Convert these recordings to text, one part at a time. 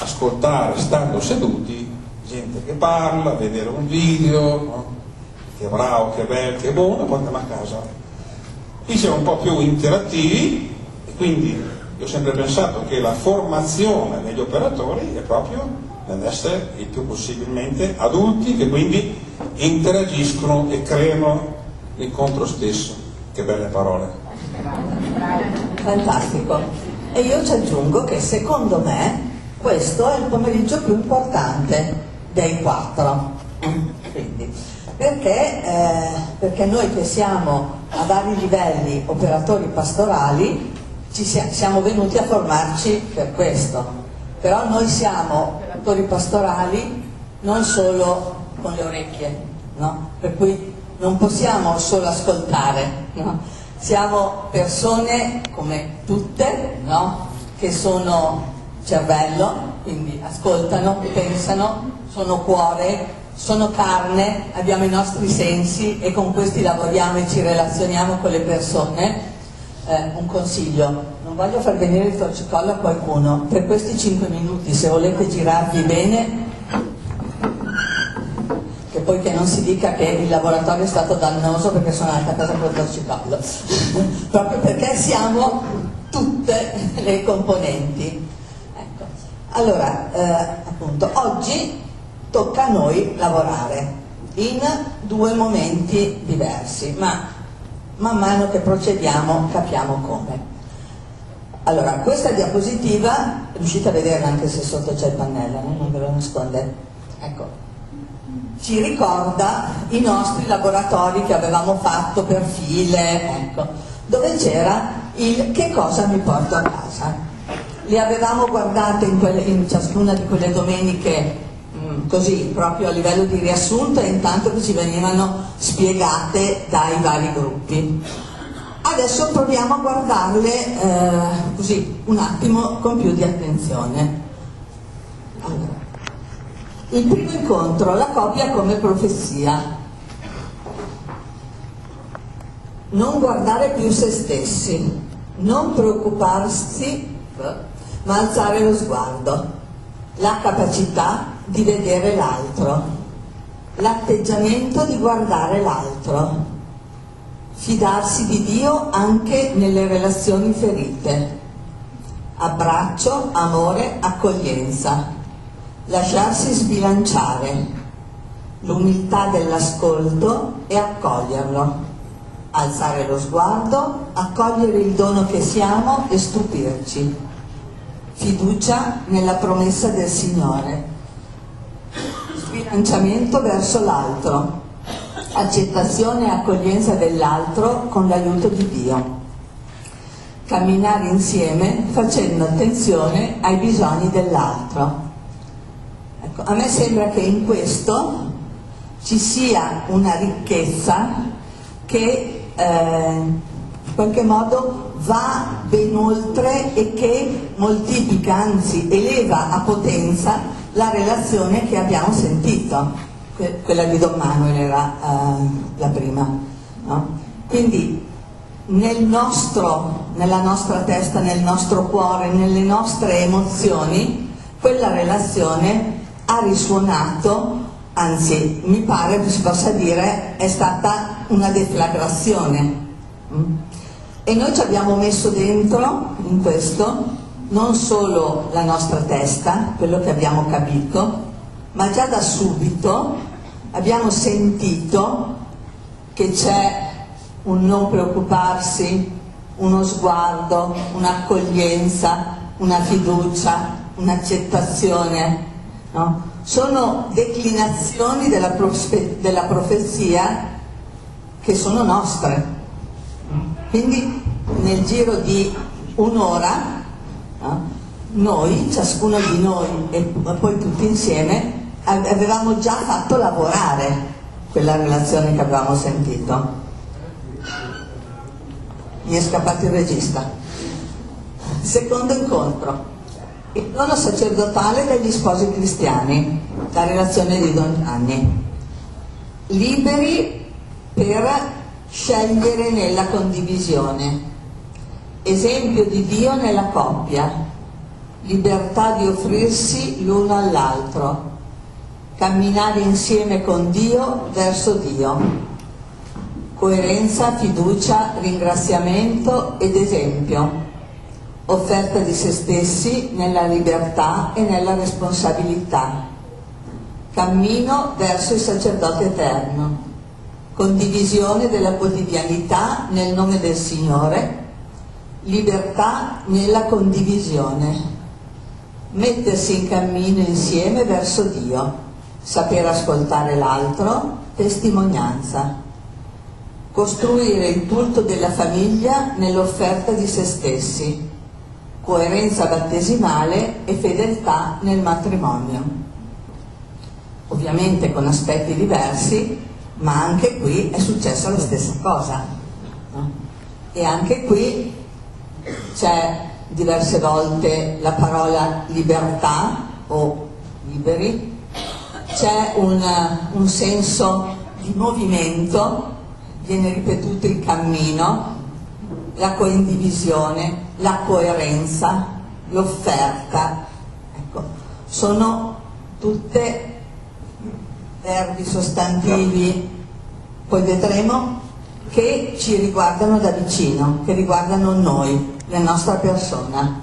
ascoltare stando seduti gente che parla, vedere un video, no? Che bravo, che bello, che buono, e poi andiamo a casa. Qui siamo un po' più interattivi e quindi io ho sempre pensato che la formazione degli operatori è proprio nell'essere il più possibilmente adulti, che quindi interagiscono e creano l'incontro stesso. Che belle parole. Fantastico. E io ci aggiungo che secondo me questo è il pomeriggio più importante dei 4. Quindi, perché noi che siamo a vari livelli operatori pastorali siamo venuti a formarci per questo. Però noi siamo operatori pastorali non solo con le orecchie, no? Per cui non possiamo solo ascoltare, no? Siamo persone come tutte, no? Che sono cervello, quindi ascoltano, pensano, sono cuore, sono carne, abbiamo i nostri sensi e con questi lavoriamo e ci relazioniamo con le persone. Un consiglio, non voglio far venire il torcicollo a qualcuno, per questi 5 minuti se volete girarvi bene, che poi che non si dica che il laboratorio è stato dannoso perché sono andata a casa col torcicollo, proprio perché siamo tutte le componenti. Ecco. Allora, appunto, oggi tocca a noi lavorare in 2 momenti diversi, ma man mano che procediamo capiamo come. Allora, questa diapositiva, riuscite a vederla anche se sotto c'è il pannello, no? Non ve lo nasconde? Ecco, ci ricorda i nostri laboratori che avevamo fatto per file, ecco, dove c'era il che cosa mi porto a casa. Li avevamo guardate in ciascuna di quelle domeniche, così proprio a livello di riassunto, e intanto che ci venivano spiegate dai vari gruppi. Adesso proviamo a guardarle così un attimo con più di attenzione. Allora, il primo incontro, la copia come profezia. Non guardare più se stessi, non preoccuparsi, ma alzare lo sguardo. La capacità di vedere l'altro, l'atteggiamento di guardare l'altro, fidarsi di Dio anche nelle relazioni ferite, abbraccio, amore, accoglienza, lasciarsi sbilanciare, l'umiltà dell'ascolto e accoglierlo, alzare lo sguardo, accogliere il dono che siamo e stupirci, fiducia nella promessa del Signore, sbilanciamento verso l'altro, accettazione e accoglienza dell'altro con l'aiuto di Dio, camminare insieme facendo attenzione ai bisogni dell'altro. Ecco, a me sembra che in questo ci sia una ricchezza che in qualche modo va ben oltre e che moltiplica, anzi eleva a potenza la relazione che abbiamo sentito. Quella di Don Manuel era la prima, no? Quindi nella nostra testa, nel nostro cuore, nelle nostre emozioni, quella relazione ha risuonato, anzi mi pare che si possa dire è stata una deflagrazione. E noi ci abbiamo messo dentro in questo non solo la nostra testa, quello che abbiamo capito, ma già da subito abbiamo sentito che c'è un non preoccuparsi, uno sguardo, un'accoglienza, una fiducia, un'accettazione, no? Sono declinazioni della profezia che sono nostre. Quindi nel giro di un'ora, no? Noi, ciascuno di noi e poi tutti insieme, avevamo già fatto lavorare quella relazione che avevamo sentito. Mi è scappato il regista. Secondo incontro, il dono sacerdotale degli sposi cristiani, la relazione di Don Gianni. Liberi per scegliere nella condivisione, esempio di Dio nella coppia, libertà di offrirsi l'uno all'altro, camminare insieme con Dio verso Dio, coerenza, fiducia, ringraziamento ed esempio, offerta di se stessi nella libertà e nella responsabilità, cammino verso il sacerdote eterno, condivisione della quotidianità nel nome del Signore, libertà nella condivisione, mettersi in cammino insieme verso Dio, saper ascoltare l'altro, testimonianza, costruire il culto della famiglia nell'offerta di se stessi, coerenza battesimale e fedeltà nel matrimonio. Ovviamente con aspetti diversi, ma anche qui è successa la stessa cosa, no? E anche qui c'è diverse volte la parola libertà o liberi, c'è un senso di movimento, viene ripetuto il cammino, la condivisione, la coerenza, l'offerta, ecco, sono tutte verbi, sostantivi, poi vedremo, che ci riguardano da vicino, che riguardano noi, la nostra persona.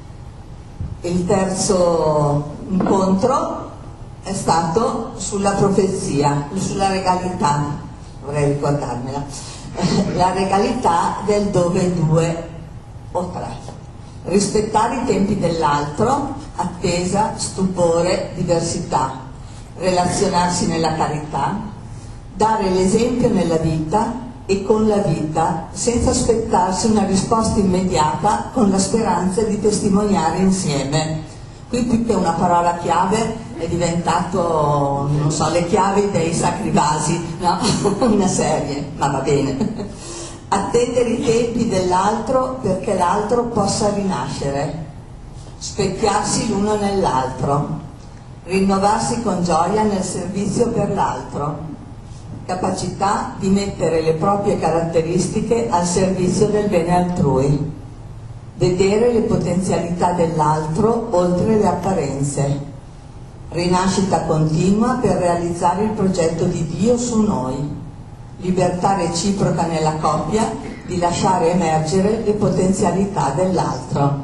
Il terzo incontro è stato sulla profezia, sulla regalità, vorrei ricordarmela, la regalità del dove due o tre. Rispettare i tempi dell'altro, attesa, stupore, diversità, relazionarsi nella carità, dare l'esempio nella vita e con la vita, senza aspettarsi una risposta immediata, con la speranza di testimoniare insieme. Qui più che una parola chiave è diventato, non so, le chiavi dei sacri vasi, no? Una serie, ma va bene. Attendere i tempi dell'altro perché l'altro possa rinascere, specchiarsi l'uno nell'altro, rinnovarsi con gioia nel servizio per l'altro, capacità di mettere le proprie caratteristiche al servizio del bene altrui, vedere le potenzialità dell'altro oltre le apparenze, rinascita continua per realizzare il progetto di Dio su noi, libertà reciproca nella coppia di lasciare emergere le potenzialità dell'altro.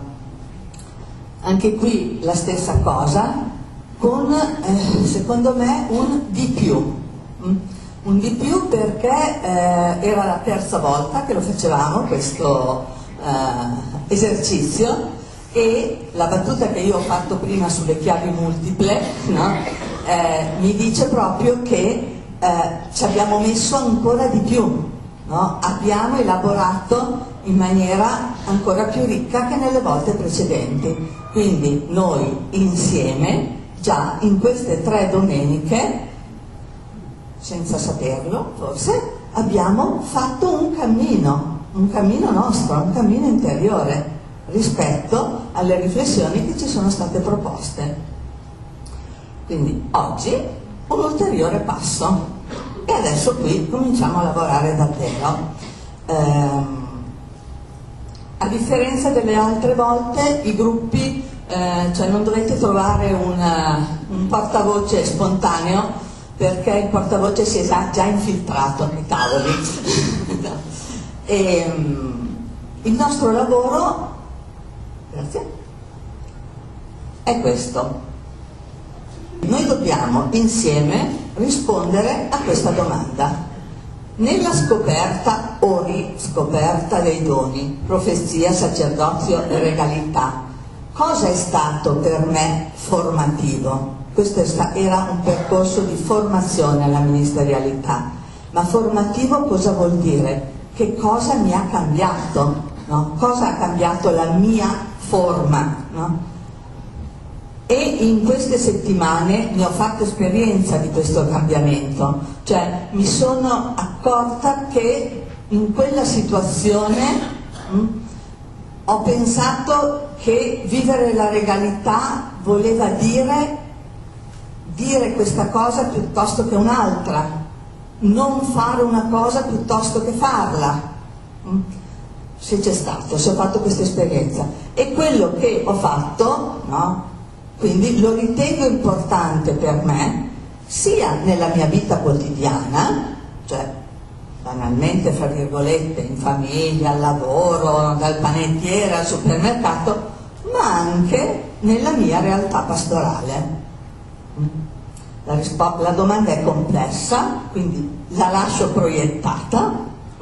Anche qui la stessa cosa, con secondo me un di più. Un di più perché era la terza volta che lo facevamo questo esercizio, e la battuta che io ho fatto prima sulle chiavi multiple, no? Mi dice proprio che ci abbiamo messo ancora di più, no? Abbiamo elaborato in maniera ancora più ricca che nelle volte precedenti. Quindi noi insieme, già in queste 3 domeniche, senza saperlo forse, abbiamo fatto un cammino nostro, un cammino interiore rispetto alle riflessioni che ci sono state proposte. Quindi oggi un ulteriore passo, e adesso qui cominciamo a lavorare davvero. A differenza delle altre volte, i gruppi, cioè non dovete trovare un portavoce spontaneo, perché il portavoce si è già infiltrato nei tavoli. E il nostro lavoro, grazie, è questo. Noi dobbiamo insieme rispondere a questa domanda. Nella scoperta o riscoperta dei doni, profezia, sacerdozio e regalità, cosa è stato per me formativo? Questo era un percorso di formazione alla ministerialità, ma formativo cosa vuol dire? Che cosa mi ha cambiato? No? Cosa ha cambiato la mia forma? No? E in queste settimane ne ho fatto esperienza di questo cambiamento, cioè mi sono accorta che in quella situazione ho pensato che vivere la regalità voleva dire questa cosa piuttosto che un'altra, non fare una cosa piuttosto che farla. Se c'è stato, se ho fatto questa esperienza, e quello che ho fatto, no? Quindi lo ritengo importante per me, sia nella mia vita quotidiana, cioè banalmente, fra virgolette, in famiglia, al lavoro, dal panettiere al supermercato, ma anche nella mia realtà pastorale. La domanda è complessa, quindi la lascio proiettata,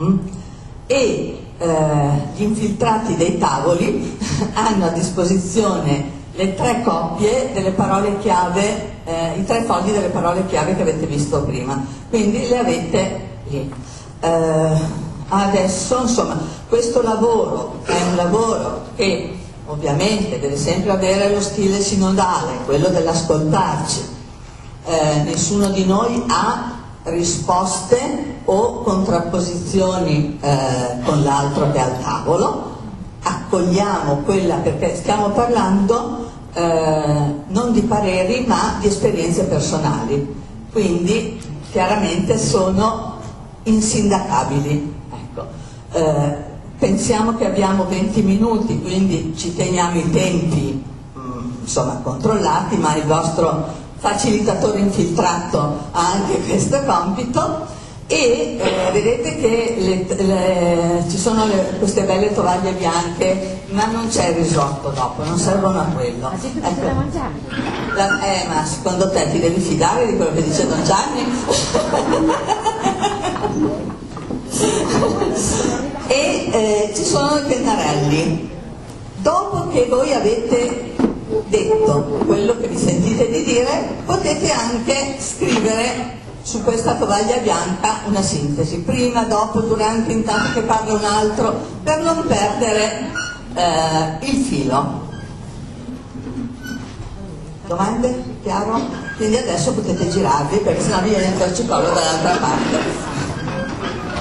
e gli infiltrati dei tavoli hanno a disposizione le 3 coppie delle parole chiave, i 3 fogli delle parole chiave che avete visto prima, quindi le avete lì. Adesso, insomma, questo lavoro è un lavoro che ovviamente deve sempre avere lo stile sinodale, quello dell'ascoltarci. Nessuno di noi ha risposte o contrapposizioni con l'altro che è al tavolo. Accogliamo quella, perché stiamo parlando non di pareri ma di esperienze personali, quindi chiaramente sono insindacabili. Ecco. Pensiamo che abbiamo 20 minuti, quindi ci teniamo i tempi insomma controllati, ma il vostro facilitatore infiltrato ha anche questo compito. E vedete che ci sono queste belle tovaglie bianche, ma non c'è il risotto dopo, non servono a quello. Ma se tu ecco. Da mangiare? Ma secondo te ti devi fidare di quello che dice Don Gianni? E ci sono i pennarelli. Dopo che voi avete detto quello che vi sentite di dire, potete anche scrivere su questa tovaglia bianca una sintesi, prima, dopo, durante, intanto che parla un altro, per non perdere il filo. Domande? Chiaro? Quindi adesso potete girarvi, perché sennò vi viene il torcicollo dall'altra parte.